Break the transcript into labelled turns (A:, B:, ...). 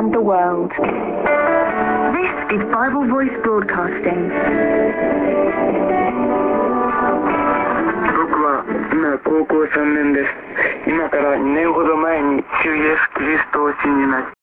A: and the world. This is Bible Voice Broadcasting.
B: 僕は今高校3年です。今から2年ほど前に主イエスキリストを信じまし